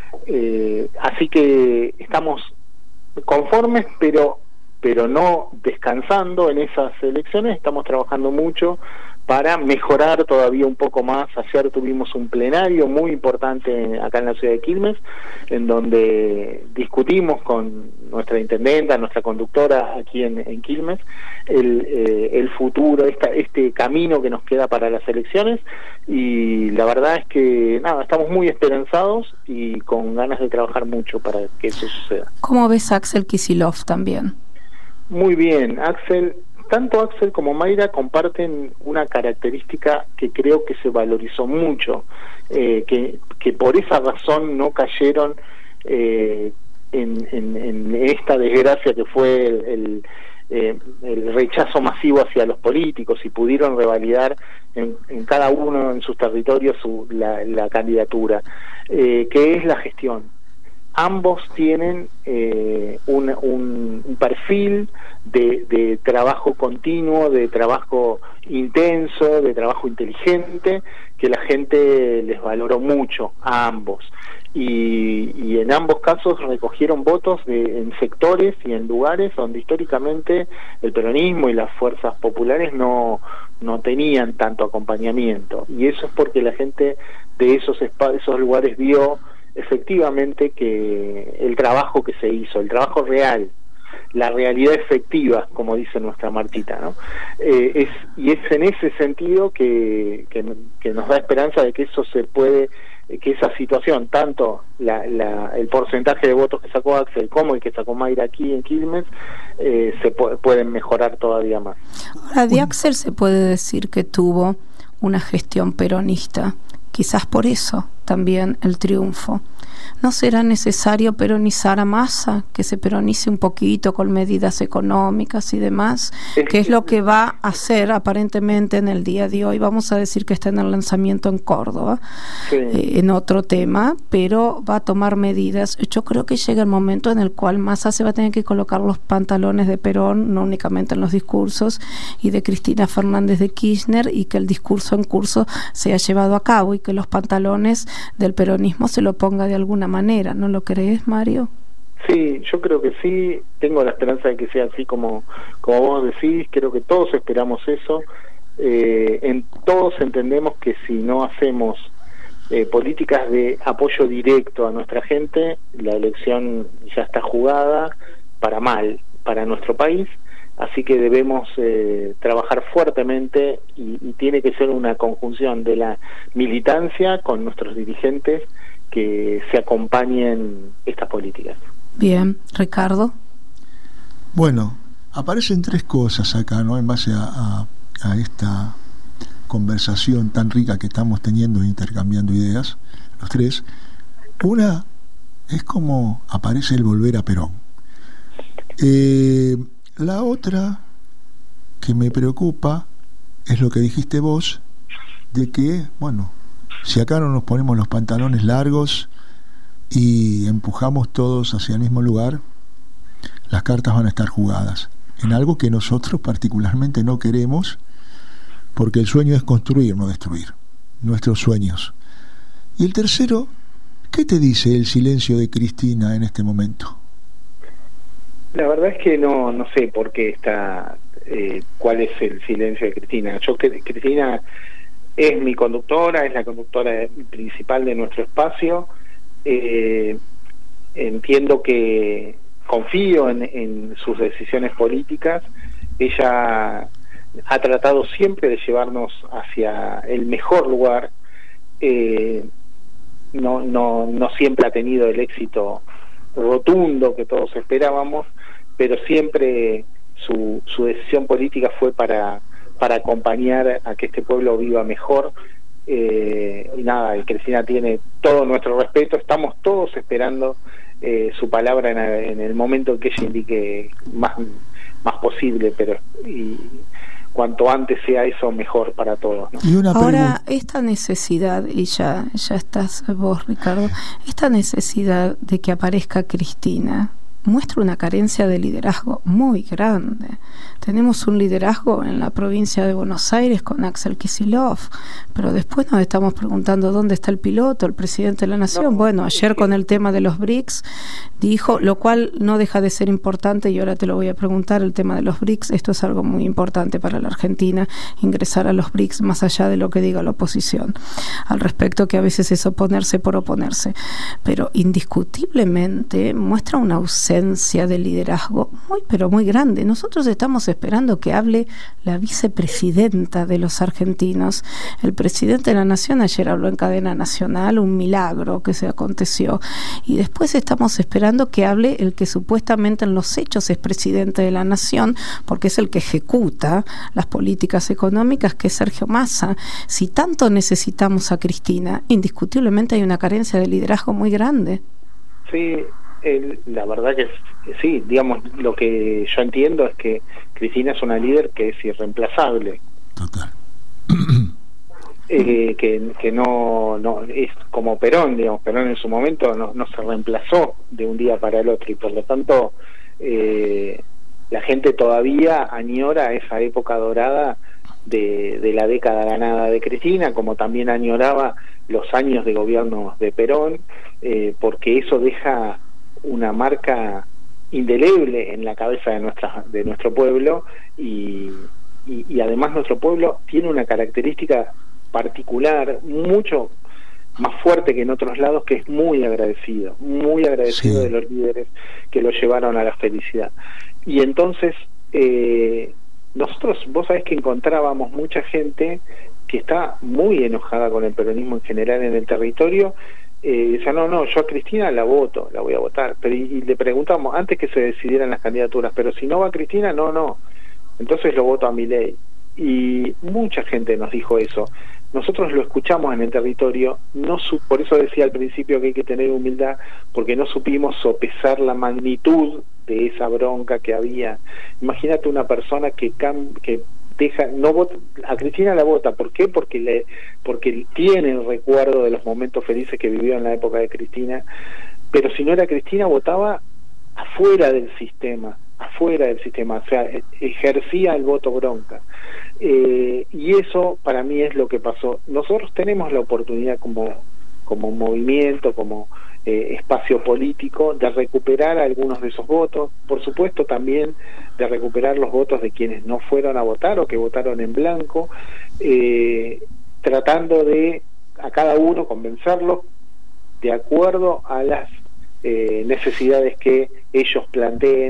Eh, así que estamos conformes, pero pero no descansando en esas elecciones, estamos trabajando mucho para mejorar todavía un poco más. Ayer tuvimos un plenario muy importante acá en la ciudad de Quilmes, en donde discutimos con nuestra intendenta, nuestra conductora aquí en, en Quilmes, el, eh, el futuro, esta, este camino que nos queda para las elecciones, y la verdad es que nada, estamos muy esperanzados y con ganas de trabajar mucho para que eso suceda. ¿Cómo ves a Axel Kicillof también? Muy bien, Axel, tanto Axel como Mayra comparten una característica que creo que se valorizó mucho, eh, que, que por esa razón no cayeron eh, en, en, en esta desgracia que fue el, el, eh, el rechazo masivo hacia los políticos, y pudieron revalidar en, en cada uno en sus territorios su, la, la candidatura, eh, que es la gestión. Ambos tienen eh, un, un, un perfil de, de trabajo continuo, de trabajo intenso, de trabajo inteligente, que la gente les valoró mucho a ambos. Y, y en ambos casos recogieron votos de, en sectores y en lugares donde históricamente el peronismo y las fuerzas populares no, no tenían tanto acompañamiento. Y eso es porque la gente de esos, esos lugares vio efectivamente que el trabajo que se hizo, el trabajo real, la realidad efectiva, como dice nuestra Martita, ¿no? Eh, es, y es en ese sentido que, que, que nos da esperanza de que eso se puede, que esa situación, tanto la, la, el porcentaje de votos que sacó Axel como el que sacó Mayra aquí en Quilmes, eh, se pu- pueden mejorar todavía más. Ahora, de Axel se puede decir que tuvo una gestión peronista, quizás por eso también el triunfo. ¿No será necesario peronizar a Massa, que se peronice un poquito con medidas económicas y demás? Es que es lo que va a hacer aparentemente en el día de hoy. Vamos a decir que está en el lanzamiento en Córdoba, sí. eh, en otro tema, pero va a tomar medidas. Yo creo que llega el momento en el cual Massa se va a tener que colocar los pantalones de Perón, no únicamente en los discursos, y de Cristina Fernández de Kirchner, y que el discurso en curso sea llevado a cabo y que los pantalones del peronismo se lo ponga de alguna manera. ¿No lo crees, Mario? Sí, yo creo que sí, tengo la esperanza de que sea así como, como vos decís, creo que todos esperamos eso, eh, en todos entendemos que si no hacemos eh, políticas de apoyo directo a nuestra gente, la elección ya está jugada para mal, para nuestro país, así que debemos eh, trabajar fuertemente y, y tiene que ser una conjunción de la militancia con nuestros dirigentes que se acompañen estas políticas. Bien, Ricardo. Bueno, aparecen tres cosas acá, ¿no? En base a, a, a esta conversación tan rica que estamos teniendo, intercambiando ideas, los tres. Una es como aparece el volver a Perón. Eh, la otra que me preocupa es lo que dijiste vos, de que, bueno, si acá no nos ponemos los pantalones largos y empujamos todos hacia el mismo lugar, las cartas van a estar jugadas en algo que nosotros particularmente no queremos, porque el sueño es construir, no destruir nuestros sueños. Y el tercero, ¿qué te dice el silencio de Cristina en este momento? La verdad es que no no sé por qué está, eh, cuál es el silencio de Cristina. Yo que Cristina es mi conductora, es la conductora principal de nuestro espacio. Eh, entiendo que confío en, en sus decisiones políticas. Ella ha tratado siempre de llevarnos hacia el mejor lugar. Eh, no, no, no siempre ha tenido el éxito rotundo que todos esperábamos, pero siempre su, su decisión política fue para, para acompañar a que este pueblo viva mejor. Eh, y nada, y Cristina tiene todo nuestro respeto. Estamos todos esperando eh, su palabra en, en el momento en que ella indique más, más posible, pero y cuanto antes sea eso, mejor para todos, ¿no? Y una Ahora, esta necesidad, y ya, ya estás vos, Ricardo, esta necesidad de que aparezca Cristina muestra una carencia de liderazgo muy grande. Tenemos un liderazgo en la provincia de Buenos Aires con Axel Kicillof, pero después nos estamos preguntando dónde está el piloto, el presidente de la Nación. No, bueno, ayer con el tema de los B R I C S dijo, lo cual no deja de ser importante, y ahora te lo voy a preguntar, el tema de los B R I C S, esto es algo muy importante para la Argentina, ingresar a los B R I C S más allá de lo que diga la oposición al respecto, que a veces es oponerse por oponerse, pero indiscutiblemente muestra una ausencia de liderazgo muy pero muy grande. Nosotros estamos esperando que hable la vicepresidenta de los argentinos. El presidente de la Nación ayer habló en cadena nacional, un milagro que se aconteció, y después estamos esperando que hable el que supuestamente en los hechos es presidente de la Nación, porque es el que ejecuta las políticas económicas, que es Sergio Massa. Si tanto necesitamos a Cristina, indiscutiblemente hay una carencia de liderazgo muy grande. Sí, El, la verdad que sí, digamos, lo que yo entiendo es que Cristina es una líder que es irreemplazable. Total. Eh, que, que no, no es como Perón, digamos, Perón en su momento no, no se reemplazó de un día para el otro, y por lo tanto eh, la gente todavía añora esa época dorada de, de la década ganada de Cristina, como también añoraba los años de gobierno de Perón, eh, porque eso deja una marca indeleble en la cabeza de nuestra de nuestro pueblo, y, y, y además nuestro pueblo tiene una característica particular mucho más fuerte que en otros lados, que es muy agradecido, muy agradecido sí. de los líderes que lo llevaron a la felicidad. Y entonces eh, nosotros, vos sabés que encontrábamos mucha gente que está muy enojada con el peronismo en general en el territorio. Eh, dice, no, no, yo a Cristina la voto, la voy a votar, pero y, y le preguntamos antes que se decidieran las candidaturas, pero si no va Cristina, no, no, entonces lo voto a Milei. Y mucha gente nos dijo eso. Nosotros lo escuchamos en el territorio, no su, por eso decía al principio que hay que tener humildad, porque no supimos sopesar la magnitud de esa bronca que había. Imagínate una persona que cam, que deja, no vota, a Cristina la vota, ¿por qué? Porque le, porque tiene el recuerdo de los momentos felices que vivió en la época de Cristina, pero si no era Cristina, votaba afuera del sistema, afuera del sistema, o sea, ejercía el voto bronca. Eh, y eso para mí es lo que pasó. Nosotros tenemos la oportunidad como, como movimiento, como eh, espacio político, de recuperar algunos de esos votos, por supuesto también de recuperar los votos de quienes no fueron a votar o que votaron en blanco, eh, tratando de a cada uno convencerlo de acuerdo a las eh, necesidades que ellos planteen.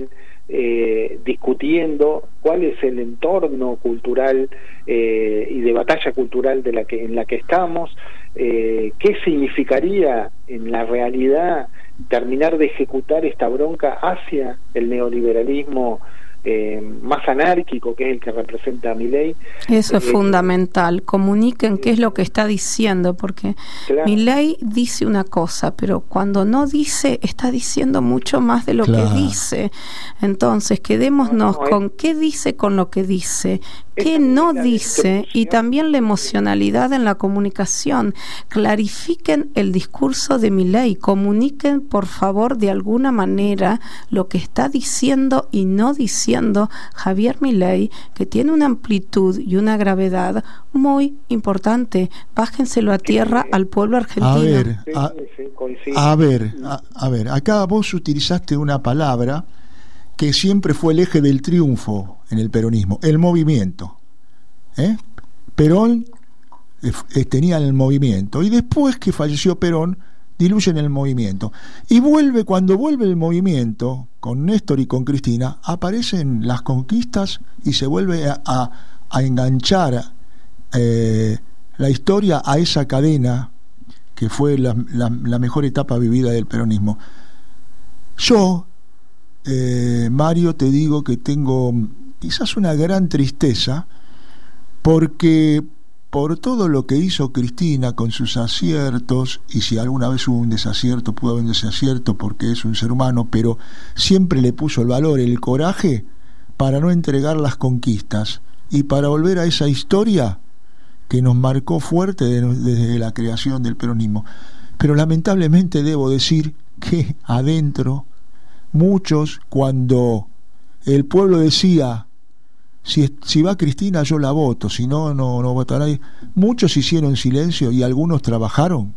eh, discutiendo cuál es el entorno cultural eh, y de batalla cultural de la que en la que estamos, eh, qué significaría en la realidad terminar de ejecutar esta bronca hacia el neoliberalismo Eh, más anárquico, que es el que representa a Milei. Eso es eh, fundamental. Comuniquen qué es lo que está diciendo, porque claro. Milei dice una cosa, pero cuando no dice, está diciendo mucho más de lo Claro. que dice. Entonces, quedémonos No, no, con es, qué dice con lo que dice, qué esa no manera de dice, y interrupción, también la emocionalidad en la comunicación. Clarifiquen el discurso de Milei, comuniquen, por favor, de alguna manera lo que está diciendo y no diciendo Javier Milei, que tiene una amplitud y una gravedad muy importante. Bájenselo a tierra al pueblo argentino. A ver, sí, a, sí, coincido. a ver, a, a ver, acá vos utilizaste una palabra que siempre fue el eje del triunfo en el peronismo, el movimiento. ¿Eh? Perón eh, tenía el movimiento, y después que falleció Perón, diluyen el movimiento. Y vuelve, cuando vuelve el movimiento, con Néstor y con Cristina, aparecen las conquistas y se vuelve a, a, a enganchar eh, la historia a esa cadena que fue la, la, la mejor etapa vivida del peronismo. Yo, eh, Mario, te digo que tengo quizás una gran tristeza, porque por todo lo que hizo Cristina con sus aciertos, y si alguna vez hubo un desacierto, pudo haber un desacierto porque es un ser humano, pero siempre le puso el valor, el coraje para no entregar las conquistas y para volver a esa historia que nos marcó fuerte desde la creación del peronismo. Pero lamentablemente debo decir que adentro muchos, cuando el pueblo decía: Si, si va Cristina yo la voto, si no, no, no votará, muchos hicieron silencio y algunos trabajaron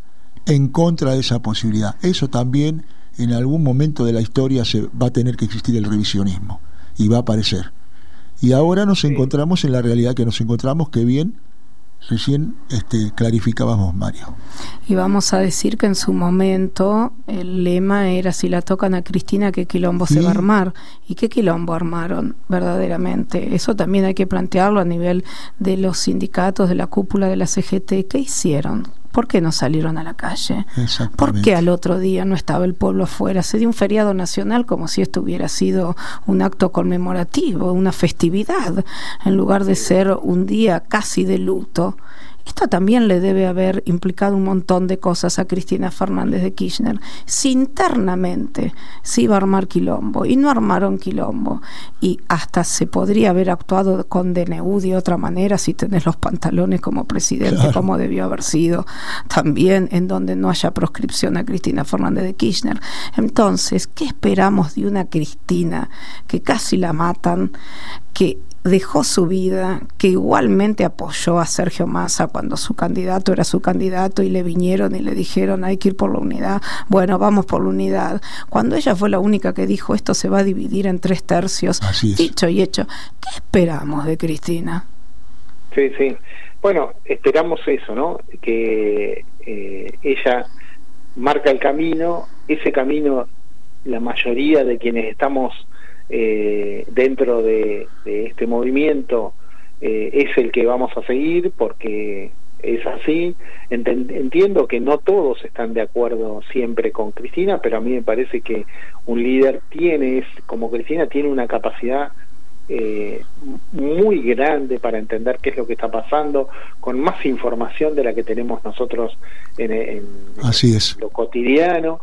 en contra de esa posibilidad. Eso también en algún momento de la historia se va a tener que existir el revisionismo, y va a aparecer. Y ahora nos sí. encontramos en la realidad que nos encontramos, que bien recién este, clarificábamos, Mario. Y vamos a decir que en su momento el lema era: si la tocan a Cristina, ¿qué quilombo ¿Sí? se va a armar? ¿Y qué quilombo armaron verdaderamente? Eso también hay que plantearlo a nivel de los sindicatos, de la cúpula de la C G T. ¿Qué hicieron? ¿Por qué no salieron a la calle? ¿Por qué al otro día no estaba el pueblo afuera? Se dio un feriado nacional como si esto hubiera sido un acto conmemorativo, una festividad, en lugar de ser un día casi de luto. Esto también le debe haber implicado un montón de cosas a Cristina Fernández de Kirchner. Si internamente se iba a armar quilombo, y no armaron quilombo, y hasta se podría haber actuado con D N U de otra manera, si tenés los pantalones como presidente, claro, como debió haber sido, también en donde no haya proscripción a Cristina Fernández de Kirchner. Entonces, ¿qué esperamos de una Cristina que casi la matan, que dejó su vida, que igualmente apoyó a Sergio Massa cuando su candidato era su candidato y le vinieron y le dijeron hay que ir por la unidad? Bueno, vamos por la unidad. Cuando ella fue la única que dijo esto se va a dividir en tres tercios, dicho y hecho. ¿Qué esperamos de Cristina? Sí, sí. Bueno, esperamos eso, ¿no? Que eh, ella marca el camino, ese camino la mayoría de quienes estamos Eh, dentro de, de este movimiento eh, es el que vamos a seguir, porque es así. Ent- entiendo que no todos están de acuerdo siempre con Cristina, pero a mí me parece que un líder tiene, es, como Cristina, tiene una capacidad eh, muy grande para entender qué es lo que está pasando, con más información de la que tenemos nosotros en, en, así en es. lo cotidiano.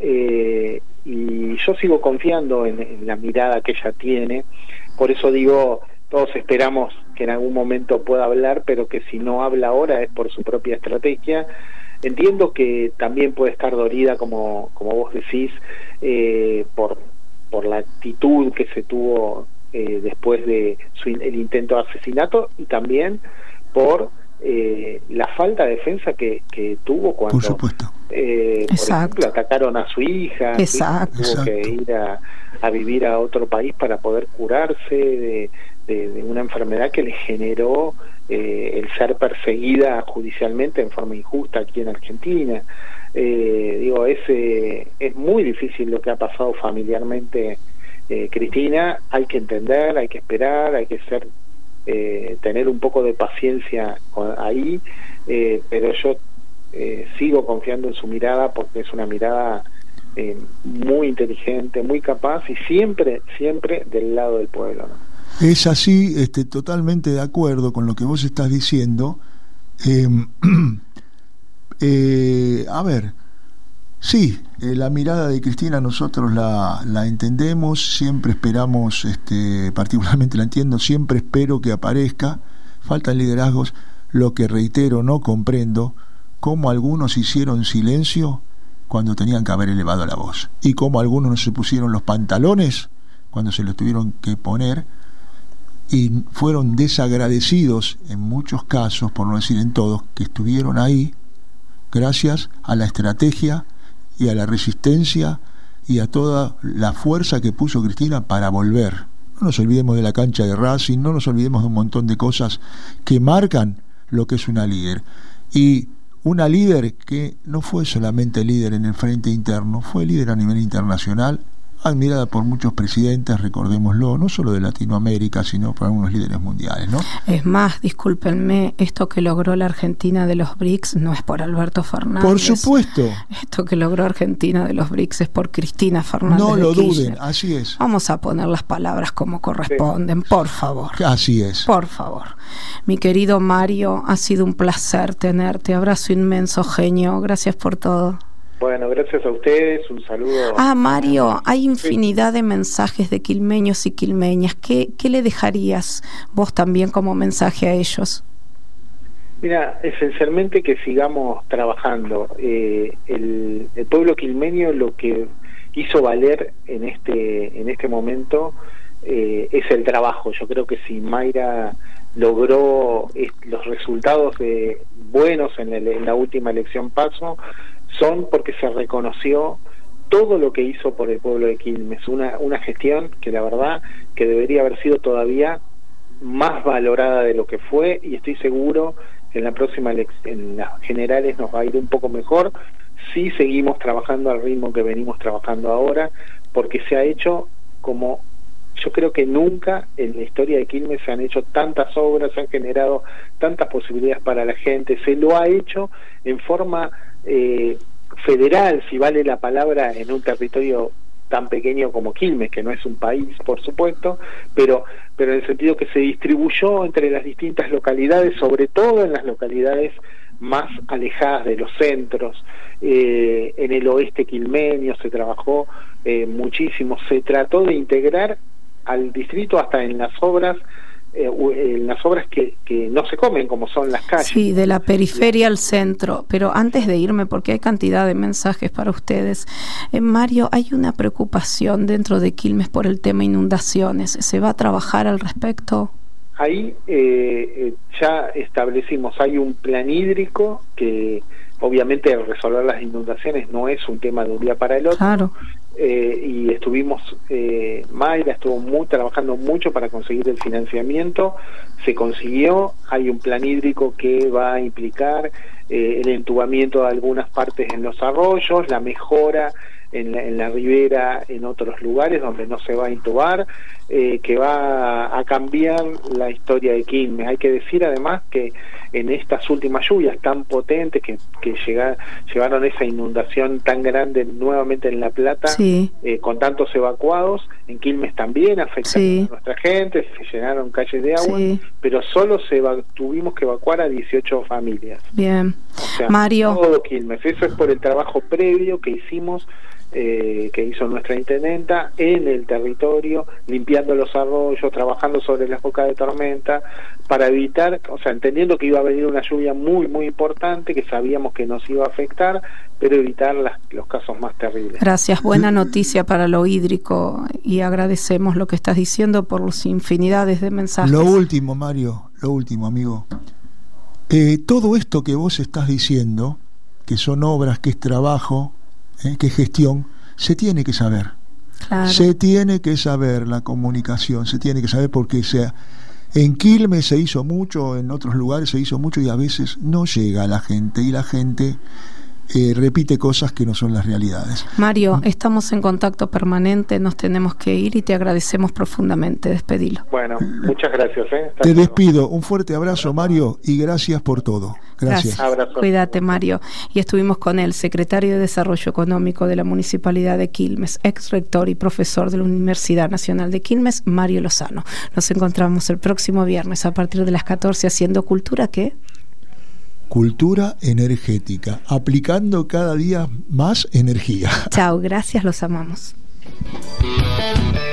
Eh, y yo sigo confiando en, en la mirada que ella tiene. Por eso digo, todos esperamos que en algún momento pueda hablar, pero que si no habla ahora es por su propia estrategia. Entiendo que también puede estar dolida, como, como vos decís, eh, por, por la actitud que se tuvo eh, después de su, el intento de asesinato, y también por eh, la falta de defensa que, que tuvo cuando, por supuesto, eh, por ejemplo, atacaron a su hija. Exacto. Tuvo Exacto. que ir a, a vivir a otro país para poder curarse de, de, de una enfermedad que le generó eh, el ser perseguida judicialmente en forma injusta aquí en Argentina. Eh, digo, es, eh, es muy difícil lo que ha pasado familiarmente eh, Cristina, hay que entender, hay que esperar, hay que ser eh, tener un poco de paciencia ahí, eh, pero yo eh, sigo confiando en su mirada porque es una mirada eh, muy inteligente, muy capaz y siempre, siempre del lado del pueblo, ¿no? Es así, este, totalmente de acuerdo con lo que vos estás diciendo. Eh, eh, a ver, sí, eh, la mirada de Cristina nosotros la, la entendemos, siempre esperamos, este, particularmente la entiendo, siempre espero que aparezca, faltan liderazgos, lo que reitero, no comprendo cómo algunos hicieron silencio cuando tenían que haber elevado la voz, y cómo algunos no se pusieron los pantalones cuando se los tuvieron que poner, y fueron desagradecidos en muchos casos, por no decir en todos, que estuvieron ahí gracias a la estrategia y a la resistencia y a toda la fuerza que puso Cristina para volver. No nos olvidemos de la cancha de Racing, no nos olvidemos de un montón de cosas que marcan lo que es una líder. Y una líder que no fue solamente líder en el frente interno, fue líder a nivel internacional, admirada por muchos presidentes, recordémoslo, no solo de Latinoamérica, sino por algunos líderes mundiales, ¿no? Es más, discúlpenme, esto que logró la Argentina de los B R I C S no es por Alberto Fernández. Por supuesto. Esto que logró Argentina de los B R I C S es por Cristina Fernández. No lo de Kirchner. duden, así es. Vamos a poner las palabras como corresponden, por favor. Así es. Por favor. Mi querido Mario, ha sido un placer tenerte. Abrazo inmenso, genio. Gracias por todo. Bueno, gracias a ustedes, un saludo. Ah, Mario, hay infinidad de mensajes de quilmeños y quilmeñas. ¿Qué, qué le dejarías vos también como mensaje a ellos? Mira, esencialmente que sigamos trabajando. Eh, el, el pueblo quilmeño lo que hizo valer en este, en este momento eh, es el trabajo. Yo creo que si Mayra logró eh, los resultados de, buenos en, el, en la última elección PASO, son porque se reconoció todo lo que hizo por el pueblo de Quilmes, una, una gestión que la verdad que debería haber sido todavía más valorada de lo que fue, y estoy seguro que en la próxima elección, en las generales nos va a ir un poco mejor si seguimos trabajando al ritmo que venimos trabajando ahora, porque se ha hecho como yo creo que nunca en la historia de Quilmes se han hecho tantas obras, se han generado tantas posibilidades para la gente, se lo ha hecho en forma eh, federal, si vale la palabra, en un territorio tan pequeño como Quilmes, que no es un país, por supuesto, pero, pero en el sentido que se distribuyó entre las distintas localidades, sobre todo en las localidades más alejadas de los centros. Eh, en el oeste quilmeño se trabajó eh, muchísimo, se trató de integrar al distrito hasta en las obras eh, en las obras que, que no se comen, como son las calles. Sí, de la periferia al centro. Pero antes de irme, porque hay cantidad de mensajes para ustedes, eh, Mario, hay una preocupación dentro de Quilmes por el tema inundaciones. ¿Se va a trabajar al respecto? Ahí eh, ya establecimos, hay un plan hídrico que obviamente resolver las inundaciones no es un tema de un día para el otro. Claro. Eh, y estuvimos, eh, Mayra estuvo muy, trabajando mucho para conseguir el financiamiento, se consiguió, hay un plan hídrico que va a implicar eh, el entubamiento de algunas partes en los arroyos, la mejora en la, en la ribera en otros lugares donde no se va a intubar, eh, que va a cambiar la historia de Quilmes. Hay que decir además que en estas últimas lluvias tan potentes que, que llega, llevaron esa inundación tan grande nuevamente en La Plata, sí. eh, con tantos evacuados, en Quilmes también afectaron sí. a nuestra gente, se llenaron calles de agua, sí. pero solo se tuvimos que evacuar a dieciocho familias. Bien, o sea, Mario. Todo Quilmes, eso es por el trabajo previo que hicimos, Eh, que hizo nuestra intendenta en el territorio, limpiando los arroyos, trabajando sobre las bocas de tormenta, para evitar, o sea, entendiendo que iba a venir una lluvia muy, muy importante, que sabíamos que nos iba a afectar, pero evitar las, los casos más terribles. Gracias, buena noticia para lo hídrico, y agradecemos lo que estás diciendo por las infinidades de mensajes. Lo último, Mario, lo último, amigo. Eh, todo esto que vos estás diciendo, que son obras, que es trabajo, ¿Eh? que gestión, se tiene que saber. Claro. Se tiene que saber la comunicación, se tiene que saber porque sea, en Quilmes se hizo mucho, en otros lugares se hizo mucho y a veces no llega a la gente, y la gente eh, repite cosas que no son las realidades. Mario, estamos en contacto permanente, nos tenemos que ir y te agradecemos profundamente. Despedilo. Bueno, muchas gracias. ¿eh? Te luego. despido. Un fuerte abrazo, Mario, y gracias por todo. Gracias. gracias. Cuídate, Mario. Y estuvimos con el secretario de Desarrollo Económico de la Municipalidad de Quilmes, ex rector y profesor de la Universidad Nacional de Quilmes, Mario Lozano. Nos encontramos el próximo viernes a partir de las catorce haciendo cultura, ¿qué? Cultura energética, aplicando cada día más energía. Chao, gracias, los amamos.